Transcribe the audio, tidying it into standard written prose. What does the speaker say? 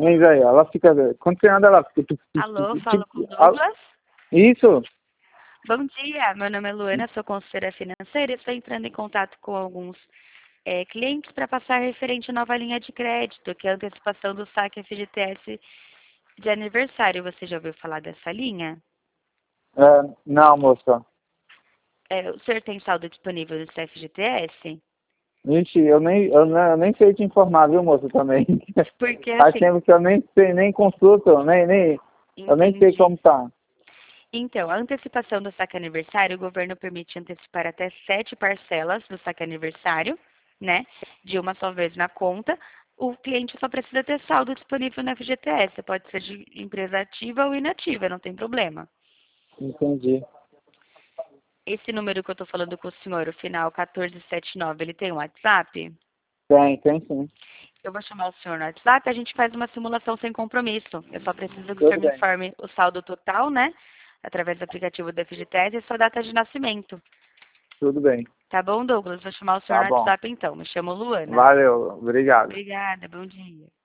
Mas aí, ela fica... Quando você anda, ela fica... Alô, falo com o Douglas. Isso? Bom dia, meu nome é Luana, sou consultora financeira e estou entrando em contato com alguns clientes para passar referente à nova linha de crédito, que é a antecipação do saque FGTS de aniversário. Você já ouviu falar dessa linha? Não, moça. O senhor tem saldo disponível no FGTS? Gente, eu nem sei te informar, viu, moça, também. Porque Faz assim, tempo que eu nem sei, nem consulto, eu nem sei entendi. como tá. Então, a antecipação do saque aniversário, o governo permite antecipar até 7 parcelas do saque aniversário, né? De uma só vez na conta. O cliente só precisa ter saldo disponível no FGTS. Pode ser de empresa ativa ou inativa, não tem problema. Entendi. Esse número que eu estou falando com o senhor, o final 1479, ele tem um WhatsApp? Tem sim. Eu vou chamar o senhor no WhatsApp, a gente faz uma simulação sem compromisso. Eu só preciso que o senhor Tudo me bem. informe o saldo total, né? Através do aplicativo do FGTS e sua data de nascimento. Tudo bem. Tá bom, Douglas? Vou chamar o senhor Tá no bom. WhatsApp então. Me chamo Luana. Valeu. Obrigado. Obrigada, bom dia.